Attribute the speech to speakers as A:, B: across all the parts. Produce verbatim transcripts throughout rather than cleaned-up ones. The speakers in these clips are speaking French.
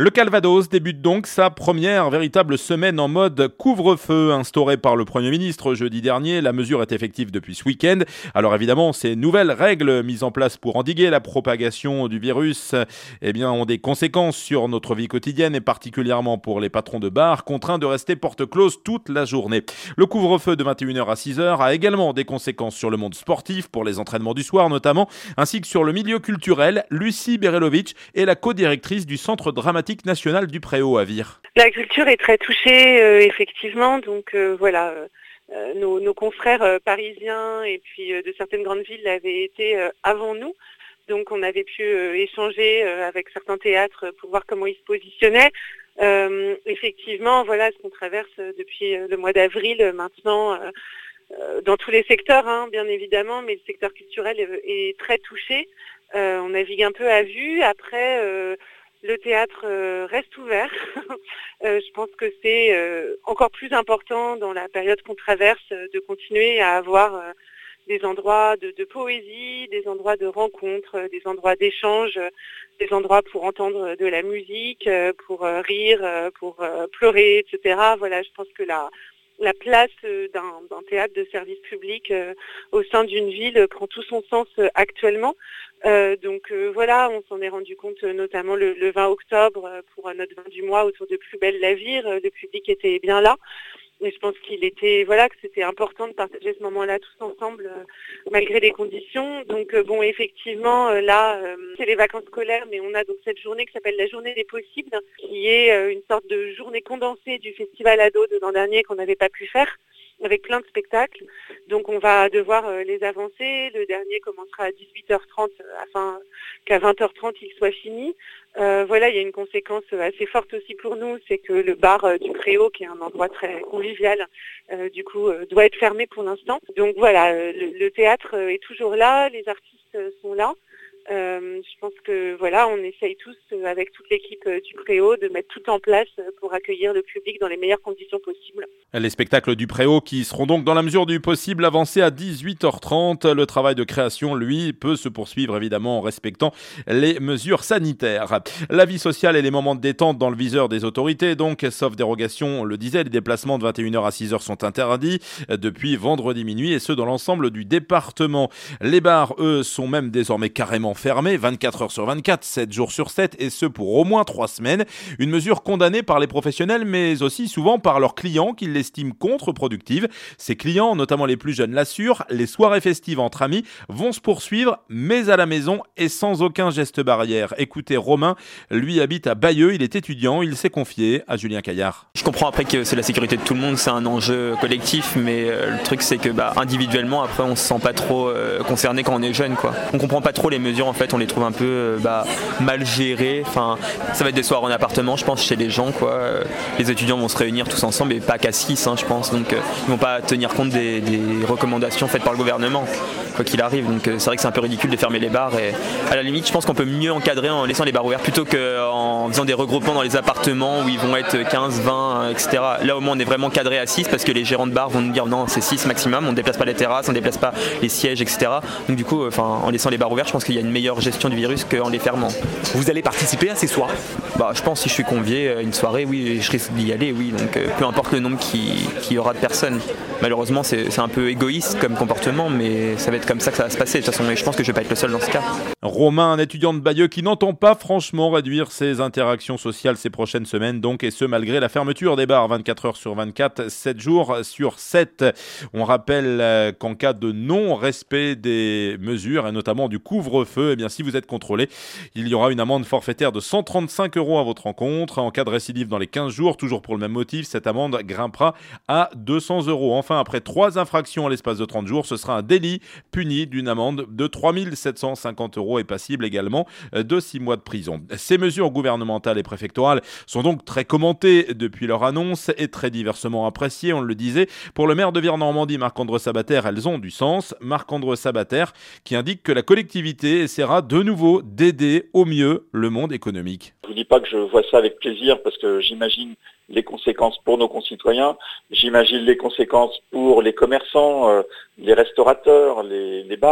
A: Le Calvados débute donc sa première véritable semaine en mode couvre-feu instaurée par le Premier ministre jeudi dernier. La mesure est effective depuis ce week-end. Alors évidemment, ces nouvelles règles mises en place pour endiguer la propagation du virus eh bien, ont des conséquences sur notre vie quotidienne et particulièrement pour les patrons de bars contraints de rester porte close toute la journée. Le couvre-feu de vingt et une heures à six heures a également des conséquences sur le monde sportif, pour les entraînements du soir notamment, ainsi que sur le milieu culturel. Lucie Berelovic est la co-directrice du Centre dramatique national du Préau à Vire.
B: La culture est très touchée, euh, effectivement, donc euh, voilà, euh, nos, nos confrères euh, parisiens et puis euh, de certaines grandes villes avaient été euh, avant nous, donc on avait pu euh, échanger euh, avec certains théâtres pour voir comment ils se positionnaient. Euh, effectivement, voilà ce qu'on traverse depuis euh, le mois d'avril euh, maintenant, euh, euh, dans tous les secteurs, hein, bien évidemment, mais le secteur culturel est, est très touché. Euh, on navigue un peu à vue, après... Euh, Le théâtre euh, reste ouvert. euh, je pense que c'est euh, encore plus important dans la période qu'on traverse euh, de continuer à avoir euh, des endroits de, de poésie, des endroits de rencontres, euh, des endroits d'échange, euh, des endroits pour entendre de la musique, euh, pour euh, rire, euh, pour euh, pleurer, et cetera. Voilà, je pense que la, la place euh, d'un, d'un théâtre de service public euh, au sein d'une ville euh, prend tout son sens euh, actuellement. Euh, donc euh, voilà, on s'en est rendu compte euh, notamment le, le vingt octobre euh, pour euh, notre vin du mois autour de Plus belle la Vire. Euh, le public était bien là. Et je pense qu'il était, voilà, que c'était important de partager ce moment-là tous ensemble, euh, malgré les conditions. Donc euh, bon, effectivement, euh, là, euh, c'est les vacances scolaires, mais on a donc cette journée qui s'appelle la journée des possibles, qui est euh, une sorte de journée condensée du festival Ado de l'an dernier qu'on n'avait pas pu faire, avec plein de spectacles. Donc on va devoir euh, les avancer. Le dernier commencera à dix-huit heures trente afin qu'à vingt heures trente il soit fini. Euh, voilà, il y a une conséquence assez forte aussi pour nous, c'est que le bar euh, du Préau, qui est un endroit très convivial, euh, du coup euh, doit être fermé pour l'instant. Donc voilà, euh, le, le théâtre euh, est toujours là, les artistes euh, sont là. Euh, je pense que voilà, on essaye tous euh, avec toute l'équipe euh, du Préau de mettre tout en place euh, pour accueillir le public dans les meilleures conditions possibles.
A: Les spectacles du Préau qui seront donc dans la mesure du possible avancés à dix-huit heures trente. Le travail de création, lui, peut se poursuivre évidemment en respectant les mesures sanitaires. La vie sociale et les moments de détente dans le viseur des autorités, donc, sauf dérogation, on le disait, les déplacements de vingt et une heures à six heures sont interdits depuis vendredi minuit et ce dans l'ensemble du département. Les bars, eux, sont même désormais carrément fermés, vingt-quatre heures sur vingt-quatre, sept jours sur sept et ce pour au moins trois semaines. Une mesure condamnée par les professionnels mais aussi souvent par leurs clients qui les estime contre-productive. Ces clients, notamment les plus jeunes, l'assurent, les soirées festives entre amis vont se poursuivre, mais à la maison et sans aucun geste barrière. Écoutez, Romain, lui habite à Bayeux, il est étudiant, il s'est confié à Julien Caillard.
C: Je comprends après que c'est la sécurité de tout le monde, c'est un enjeu collectif, mais euh, le truc c'est que bah, individuellement, après on se sent pas trop euh, concerné quand on est jeune, quoi. On comprend pas trop les mesures, en fait, on les trouve un peu euh, bah, mal gérées. Enfin, ça va être des soirs en appartement, je pense, chez les gens, quoi. Euh, les étudiants vont se réunir tous ensemble et pas qu'à six. Hein, je pense, donc euh, ils vont pas tenir compte des, des recommandations faites par le gouvernement, quoi qu'il arrive. Donc euh, c'est vrai que c'est un peu ridicule de fermer les bars et à la limite je pense qu'on peut mieux encadrer en laissant les bars ouverts plutôt qu'en faisant des regroupements dans les appartements où ils vont être quinze, vingt, et cetera. Là au moins on est vraiment cadré à six parce que les gérants de bars vont nous dire non, c'est six maximum, on ne déplace pas les terrasses, on ne déplace pas les sièges, et cetera. Donc du coup, enfin, en laissant les bars ouverts, je pense qu'il y a une meilleure gestion du virus qu'en les fermant.
D: Vous allez participer à ces soirs ?
C: Bah, je pense si je suis convié à une soirée, oui, je risque d'y aller, oui. Donc euh, peu importe le nombre qui, qui y aura de personnes. Malheureusement, c'est, c'est un peu égoïste comme comportement, mais ça va être comme ça que ça va se passer. De toute façon, je pense que je vais pas être le seul dans ce cas.
A: Romain, un étudiant de Bayeux qui n'entend pas franchement réduire ses interactions sociales ces prochaines semaines, donc, et ce malgré la fermeture des bars vingt-quatre heures sur vingt-quatre, sept jours sur sept. On rappelle qu'en cas de non-respect des mesures, et notamment du couvre-feu, eh bien, si vous êtes contrôlé, il y aura une amende forfaitaire de cent trente-cinq euros à votre encontre. En cas de récidive dans les quinze jours, toujours pour le même motif, cette amende grimpera à deux cents euros. Enfin, après trois infractions à l'espace de trente jours, ce sera un délit puni d'une amende de trois mille sept cent cinquante euros et passible également de six mois de prison. Ces mesures gouvernementales et préfectorales sont donc très commentées depuis leur annonce et très diversement appréciées, on le disait. Pour le maire de Vire-Normandie, Marc-André Sabater, elles ont du sens. Marc-André Sabater qui indique que la collectivité essaiera de nouveau d'aider au mieux le monde économique.
E: Je ne vous dis pas que je vois ça avec plaisir parce que j'imagine les conséquences pour nos concitoyens, j'imagine les conséquences pour les commerçants, euh, les restaurateurs, les, les bars.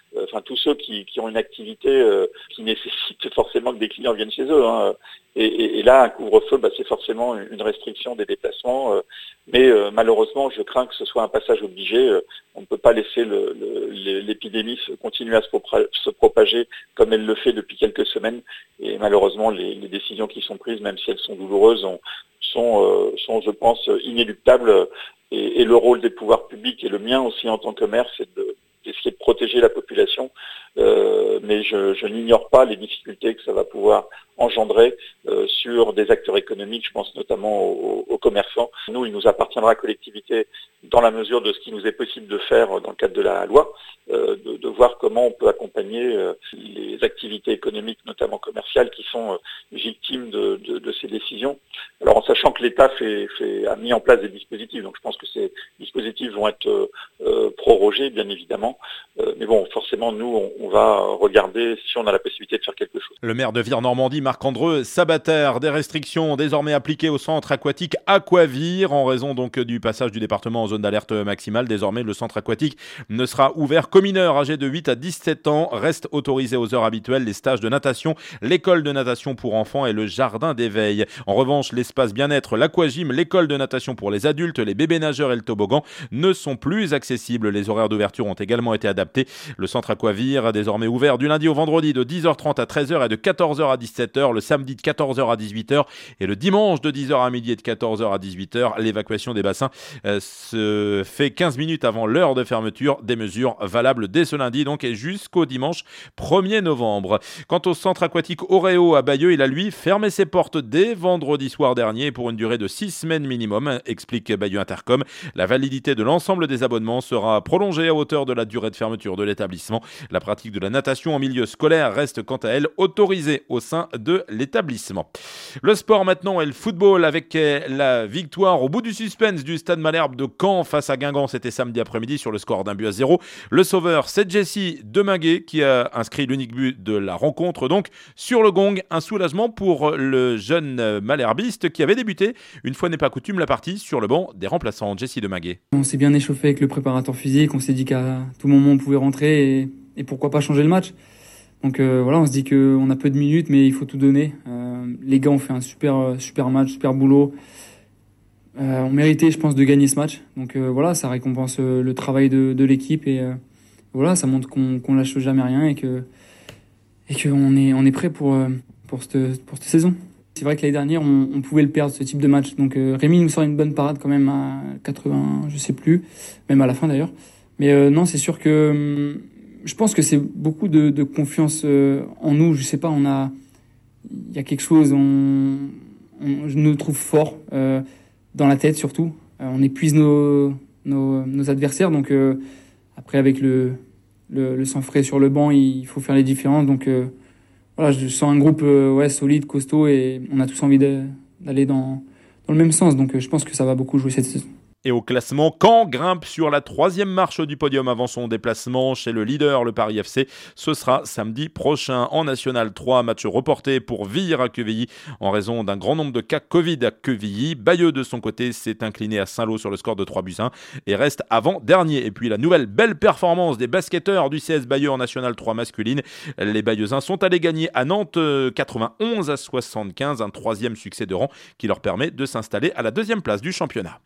E: enfin tous ceux qui, qui ont une activité euh, qui nécessite forcément que des clients viennent chez eux. Hein. Et, et, et là, un couvre-feu, bah, c'est forcément une restriction des déplacements. Euh, mais euh, malheureusement, je crains que ce soit un passage obligé. Euh, on ne peut pas laisser le, le, l'épidémie continuer à se, propra- se propager comme elle le fait depuis quelques semaines. Et malheureusement, les, les décisions qui sont prises, même si elles sont douloureuses, ont, sont, euh, sont, je pense, inéluctables. Et, et le rôle des pouvoirs publics et le mien aussi en tant que maire, c'est de d'essayer de protéger la population, euh, mais je, je n'ignore pas les difficultés que ça va pouvoir engendrer euh, sur des acteurs économiques, je pense notamment aux, aux commerçants. Nous, il nous appartiendra à la collectivité, dans la mesure de ce qui nous est possible de faire dans le cadre de la loi, euh, de, de voir comment on peut accompagner euh, les activités économiques, notamment commerciales, qui sont euh, victimes de, de, de ces décisions. Alors en sachant que l'État fait, fait, a mis en place des dispositifs, donc je pense que ces dispositifs vont être euh, prorogés, bien évidemment. Euh, mais bon, forcément, nous, on, on va regarder si on a la possibilité de faire quelque chose.
A: Le maire de Vire-Normandie, Marc-Andreu Sabater, des restrictions désormais appliquées au centre aquatique Aquavire en raison donc du passage du département en zone d'alerte maximale. Désormais, le centre aquatique ne sera ouvert qu'aux mineurs âgés de huit à dix-sept ans. Restent autorisés aux heures habituelles les stages de natation, l'école de natation pour enfants et le jardin d'éveil. En revanche, l'espace bien-être, l'aquagym, l'école de natation pour les adultes, les bébés nageurs et le toboggan ne sont plus accessibles. Les horaires d'ouverture ont également été adaptés. Le centre Aquavire, désormais ouvert du lundi au vendredi de dix heures trente à treize heures et de quatorze heures à dix-sept heures, le samedi de quatorze heures à dix-huit heures et le dimanche de dix heures à midi et de quatorze heures à dix-huit heures. L'évacuation des bassins euh, se fait quinze minutes avant l'heure de fermeture. Des mesures valables dès ce lundi donc et jusqu'au dimanche premier novembre. Quant au centre aquatique Oreo à Bayeux, il a lui fermé ses portes dès vendredi soir dernier pour une durée de six semaines minimum, explique Bayeux Intercom. La validité de l'ensemble des abonnements sera prolongée à hauteur de la durée de fermeture de l'établissement. La pratique de la natation en milieu scolaire reste quant à elle autorisée au sein de l'établissement. Le sport maintenant et le football avec la victoire au bout du suspense du Stade Malherbe de Caen face à Guingamp. C'était samedi après-midi sur le score d'un but à zéro. Le sauveur, c'est Jesse Deminguet qui a inscrit l'unique but de la rencontre. Donc sur le gong, un soulagement pour le jeune malherbiste qui avait débuté, une fois n'est pas coutume, la partie sur le banc des remplaçants. Jesse Deminguet.
F: On s'est bien échauffé avec le préparateur physique, on s'est dit qu'à tout moment on pouvait rentrer et, et pourquoi pas changer le match. Donc euh, voilà, on se dit qu'on a peu de minutes mais il faut tout donner. Euh, les gars ont fait un super, super match, super boulot. Euh, on méritait, je pense, de gagner ce match. Donc euh, voilà, ça récompense euh, le travail de, de l'équipe et euh, voilà, ça montre qu'on, qu'on lâche jamais rien et que et qu'on est, on est prêt pour, euh, pour, cette, pour cette saison. C'est vrai que l'année dernière, on, on pouvait le perdre, ce type de match. Donc euh, Rémi nous sort une bonne parade quand même à quatre-vingts, je sais plus, même à la fin d'ailleurs. Mais euh, non, c'est sûr que euh, je pense que c'est beaucoup de, de confiance euh, en nous. Je sais pas, on a, il y a quelque chose, on, on, je nous trouve forts euh, dans la tête surtout. Euh, on épuise nos, nos, nos adversaires. Donc euh, après, avec le, le, le sang frais sur le banc, il faut faire les différences. Donc euh, voilà, je sens un groupe euh, ouais, solide, costaud et on a tous envie de, d'aller dans, dans le même sens. Donc euh, je pense que ça va beaucoup jouer cette saison.
A: Et au classement, Caen grimpe sur la troisième marche du podium avant son déplacement chez le leader, le Paris F C. Ce sera samedi prochain en National trois, match reporté pour Vire à Quevilly en raison d'un grand nombre de cas Covid à Quevilly. Bayeux de son côté s'est incliné à Saint-Lô sur le score de trois buts à un et reste avant-dernier. Et puis la nouvelle belle performance des basketteurs du C S Bayeux en National trois masculine. Les Bayeuxins sont allés gagner à Nantes quatre-vingt-onze à soixante-quinze, un troisième succès de rang qui leur permet de s'installer à la deuxième place du championnat.